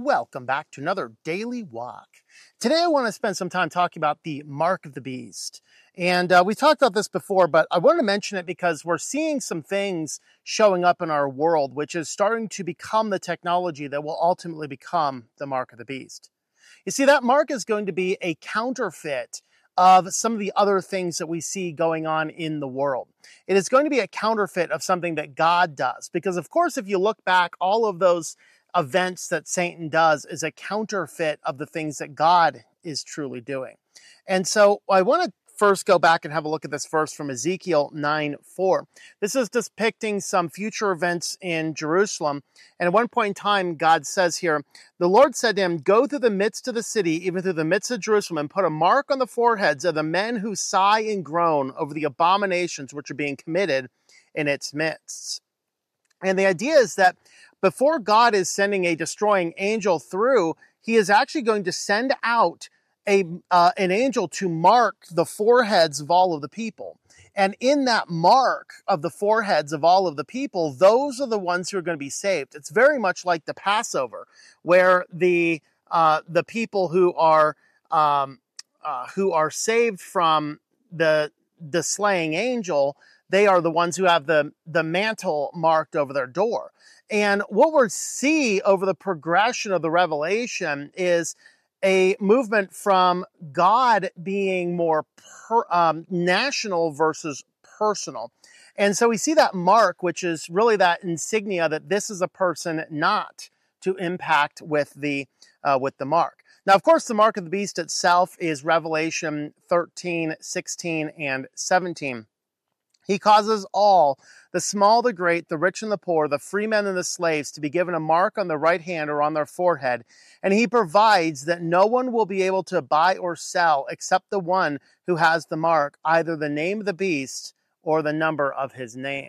Welcome back to another Daily Walk. Today I want to spend some time talking about the mark of the beast. And we talked about this before, but I wanted to mention it because we're seeing some things showing up in our world, which is starting to become the technology that will ultimately become the mark of the beast. You see, that mark is going to be a counterfeit of some of the other things that we see going on in the world. It is going to be a counterfeit of something that God does. Because, of course, if you look back, all of those events that Satan does is a counterfeit of the things that God is truly doing. And so I want to first go back and have a look at this verse from Ezekiel 9:4. This is depicting some future events in Jerusalem. And at one point in time, God says here, the Lord said to him, "Go through the midst of the city, even through the midst of Jerusalem, and put a mark on the foreheads of the men who sigh and groan over the abominations which are being committed in its midst." And the idea is that before God is sending a destroying angel through, he is actually going to send out an angel to mark the foreheads of all of the people. And in that mark of the foreheads of all of the people, those are the ones who are going to be saved. It's very much like the Passover, where the people who are saved from the slaying angel, they are the ones who have the mantle marked over their door. And what we'll see over the progression of the Revelation is a movement from God being more national versus personal. And so we see that mark, which is really that insignia that this is a person not to impact with the mark. Now, of course, the mark of the beast itself is Revelation 13, 16, and 17. He causes all, the small, the great, the rich and the poor, the free men and the slaves, to be given a mark on the right hand or on their forehead. And he provides that no one will be able to buy or sell except the one who has the mark, either the name of the beast or the number of his name.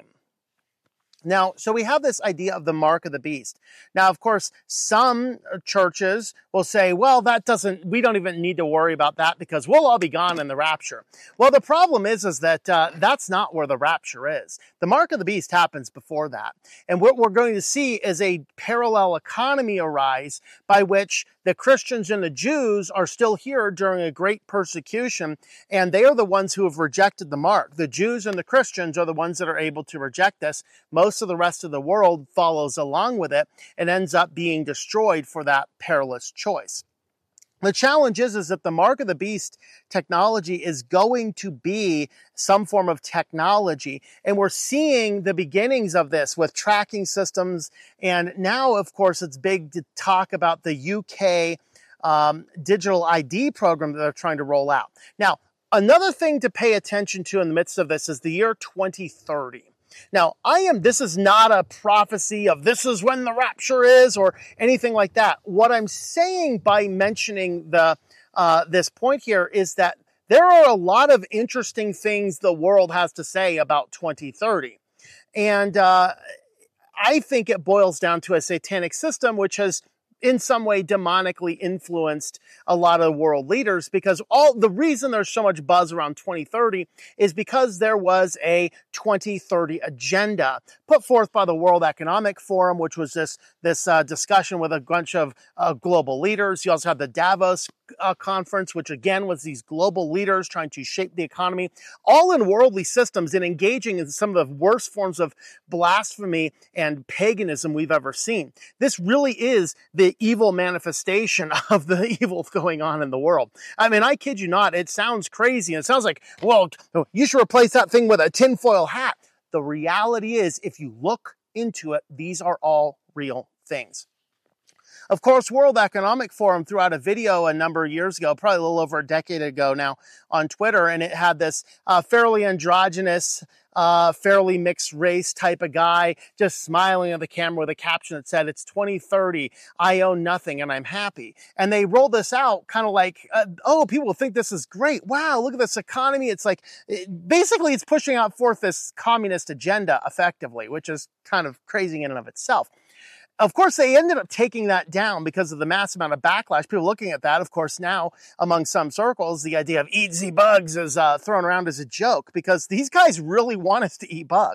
Now, so we have this idea of the mark of the beast. Now, of course, some churches will say, well, we don't even need to worry about that because we'll all be gone in the rapture. Well, the problem is that that's not where the rapture is. The mark of the beast happens before that. And what we're going to see is a parallel economy arise by which the Christians and the Jews are still here during a great persecution, and they are the ones who have rejected the mark. The Jews and the Christians are the ones that are able to reject this. Most of the rest of the world follows along with it and ends up being destroyed for that perilous choice. The challenge is that the mark of the beast technology is going to be some form of technology. And we're seeing the beginnings of this with tracking systems. And now, of course, it's big to talk about the UK digital ID program that they're trying to roll out. Now, another thing to pay attention to in the midst of this is the year 2030. Now, this is not a prophecy of this is when the rapture is or anything like that. What I'm saying by mentioning this point here is that there are a lot of interesting things the world has to say about 2030. And I think it boils down to a satanic system, which has in some way demonically influenced a lot of world leaders, because the reason there's so much buzz around 2030 is because there was a 2030 agenda put forth by the World Economic Forum, which was this discussion with a bunch of global leaders. You also had the Davos conference, which again was these global leaders trying to shape the economy, all in worldly systems and engaging in some of the worst forms of blasphemy and paganism we've ever seen. This really is the evil manifestation of the evil going on in the world. I mean, I kid you not, it sounds crazy. And it sounds like, well, you should replace that thing with a tinfoil hat. The reality is, if you look into it, these are all real things. Of course, World Economic Forum threw out a video a number of years ago, probably a little over a decade ago now, on Twitter, and it had this fairly androgynous, fairly mixed race type of guy just smiling at the camera with a caption that said, "It's 2030, I own nothing and I'm happy." And they rolled this out kind of like, people think this is great. Wow, look at this economy. It's like, basically it's pushing out forth this communist agenda effectively, which is kind of crazy in and of itself. Of course, they ended up taking that down because of the massive amount of backlash. People looking at that, of course, now among some circles, the idea of eat bugs is thrown around as a joke because these guys really want us to eat bugs.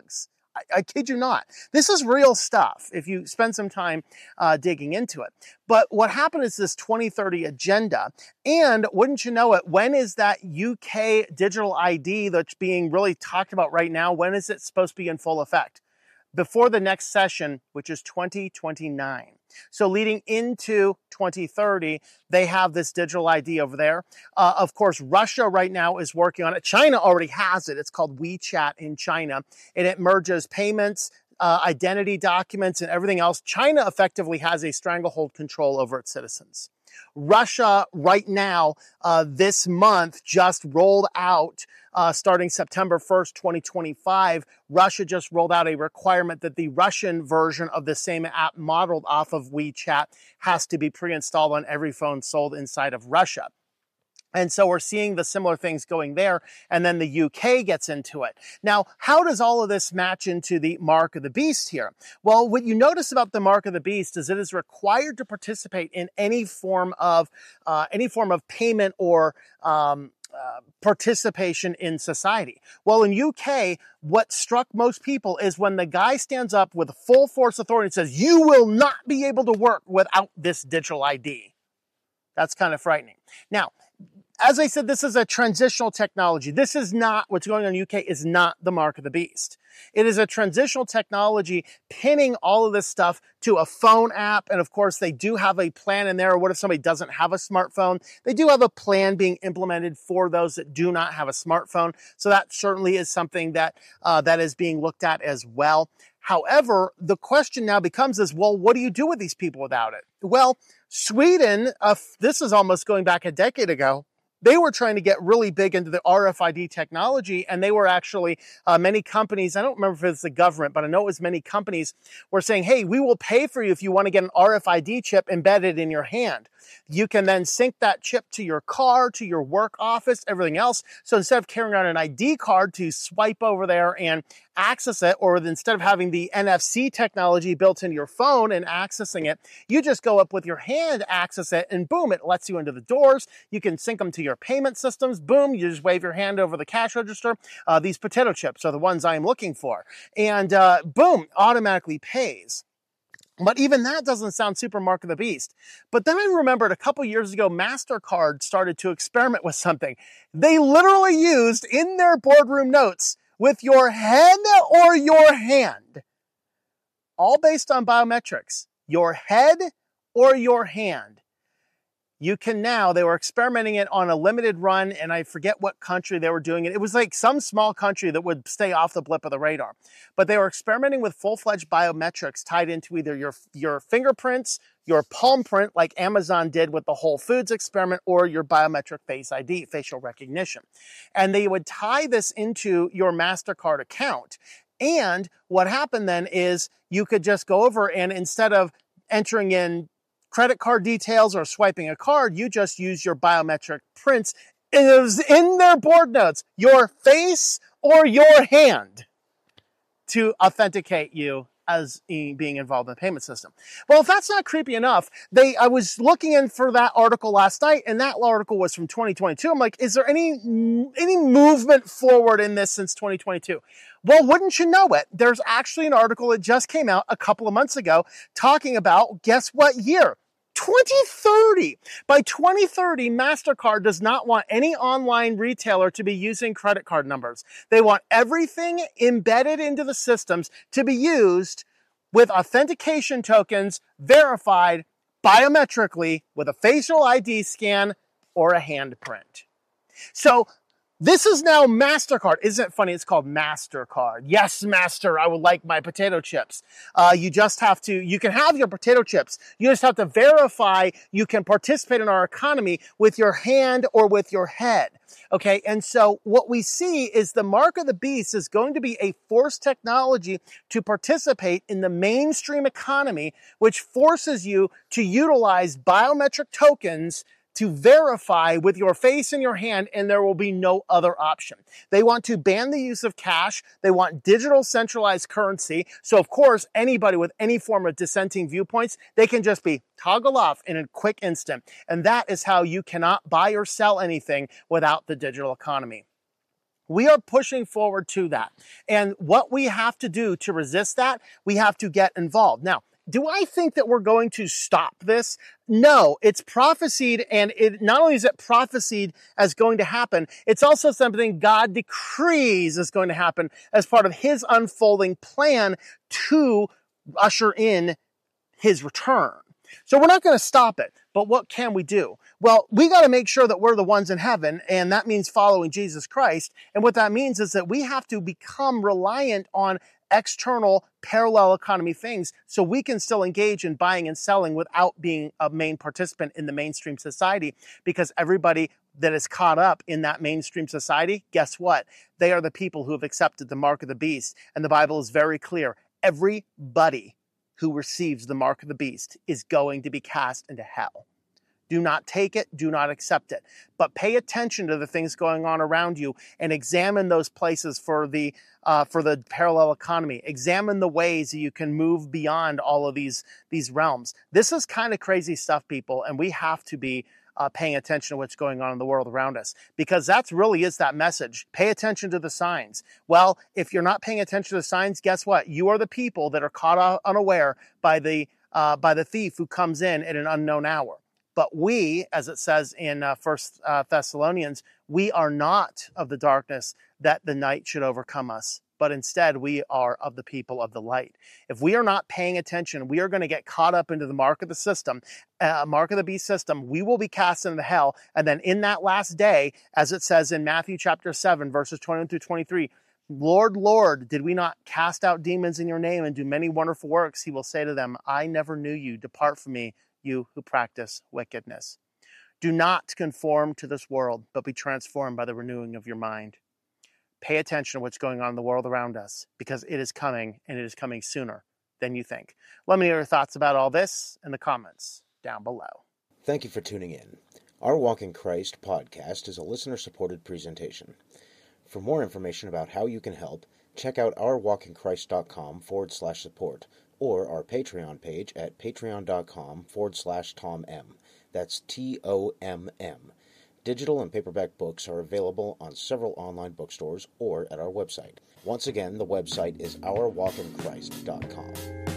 I kid you not. This is real stuff if you spend some time digging into it. But what happened is this 2030 agenda. And wouldn't you know it, when is that UK digital ID that's being really talked about right now? When is it supposed to be in full effect? Before the next session, which is 2029. So leading into 2030, they have this digital ID over there. Of course, Russia right now is working on it. China already has it. It's called WeChat in China, and it merges payments, identity documents, and everything else. China effectively has a stranglehold control over its citizens. Russia right now, this month, just rolled out, starting September 1st, 2025, Russia just rolled out a requirement that the Russian version of the same app modeled off of WeChat has to be pre-installed on every phone sold inside of Russia. And so we're seeing the similar things going there, and then the UK gets into it. Now, how does all of this match into the mark of the beast here? Well, what you notice about the mark of the beast is it is required to participate in any form of payment or participation in society. Well, in UK, what struck most people is when the guy stands up with full force authority and says, "You will not be able to work without this digital ID." That's kind of frightening. Now, as I said, this is a transitional technology. This is not, what's going on in the UK is not the mark of the beast. It is a transitional technology pinning all of this stuff to a phone app. And of course, they do have a plan in there. What if somebody doesn't have a smartphone? They do have a plan being implemented for those that do not have a smartphone. So that certainly is something that, that is being looked at as well. However, the question now becomes is, well, what do you do with these people without it? Well, Sweden, this is almost going back a decade ago. They were trying to get really big into the RFID technology, and they were actually, many companies, I don't remember if it's the government, but I know it was many companies were saying, hey, we will pay for you if you want to get an RFID chip embedded in your hand. You can then sync that chip to your car, to your work office, everything else. So instead of carrying around an ID card to swipe over there and access it, or instead of having the NFC technology built into your phone and accessing it, you just go up with your hand, access it, and boom, it lets you into the doors. You can sync them to your payment systems. Boom, you just wave your hand over the cash register. These potato chips are the ones I'm looking for. And boom, automatically pays. But even that doesn't sound super mark of the beast. But then I remembered a couple years ago, MasterCard started to experiment with something. They literally used in their boardroom notes with your head or your hand, all based on biometrics, your head or your hand. You can now, they were experimenting it on a limited run, and I forget what country they were doing it. It was like some small country that would stay off the blip of the radar. But they were experimenting with full-fledged biometrics tied into either your fingerprints, your palm print, like Amazon did with the Whole Foods experiment, or your biometric face ID, facial recognition. And they would tie this into your MasterCard account. And what happened then is you could just go over and instead of entering in credit card details or swiping a card, you just use your biometric prints. It was in their board notes, your face or your hand, to authenticate you as being involved in the payment system. Well, if that's not creepy enough, I was looking in for that article last night, and that article was from 2022. I'm like, is there any movement forward in this since 2022? Well, wouldn't you know it? There's actually an article that just came out a couple of months ago talking about, guess what year? 2030. By 2030, MasterCard does not want any online retailer to be using credit card numbers. They want everything embedded into the systems to be used with authentication tokens verified biometrically with a facial ID scan or a handprint. So this is now MasterCard. Isn't it funny? It's called MasterCard. Yes, Master, I would like my potato chips. You can have your potato chips. You just have to verify you can participate in our economy with your hand or with your head. Okay, and so what we see is the mark of the beast is going to be a forced technology to participate in the mainstream economy, which forces you to utilize biometric tokens to verify with your face and your hand, and there will be no other option. They want to ban the use of cash. They want digital centralized currency. So, of course, anybody with any form of dissenting viewpoints, they can just be toggled off in a quick instant. And that is how you cannot buy or sell anything without the digital economy. We are pushing forward to that. And what we have to do to resist that, we have to get involved. Now, do I think that we're going to stop this? No, it's prophesied, and it not only is it prophesied as going to happen, it's also something God decrees is going to happen as part of his unfolding plan to usher in his return. So we're not going to stop it, but what can we do? Well, we got to make sure that we're the ones in heaven, and that means following Jesus Christ. And what that means is that we have to become reliant on external parallel economy things so we can still engage in buying and selling without being a main participant in the mainstream society, because everybody that is caught up in that mainstream society, guess what? They are the people who have accepted the mark of the beast. And the Bible is very clear. Everybody who receives the mark of the beast is going to be cast into hell. Do not take it. Do not accept it. But pay attention to the things going on around you and examine those places for the parallel economy. Examine the ways that you can move beyond all of these realms. This is kind of crazy stuff, people, and we have to be paying attention to what's going on in the world around us, because that's really is that message. Pay attention to the signs. Well, if you're not paying attention to the signs, guess what? You are the people that are caught unaware by the thief who comes in at an unknown hour. But we, as it says in 1 Thessalonians, we are not of the darkness that the night should overcome us, but instead we are of the people of the light. If we are not paying attention, we are going to get caught up into the mark of the system, mark of the beast system. We will be cast into hell. And then in that last day, as it says in Matthew chapter 7, verses 21 through 23, Lord, Lord, did we not cast out demons in your name and do many wonderful works? He will say to them, I never knew you. Depart from me, you who practice wickedness. Do not conform to this world, but be transformed by the renewing of your mind. Pay attention to what's going on in the world around us, because it is coming, and it is coming sooner than you think. Let me know your thoughts about all this in the comments down below. Thank you for tuning in. Our Walk in Christ podcast is a listener-supported presentation. For more information about how you can help, check out ourwalkinchrist.com/support or our Patreon page at patreon.com/TomM. That's TOMM. Digital and paperback books are available on several online bookstores or at our website. Once again, the website is ourwalkinchrist.com.